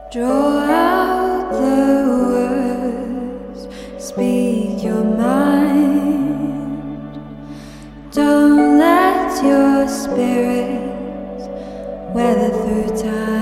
Draw out the words, speak your mind. Don't let your spirit weather through time.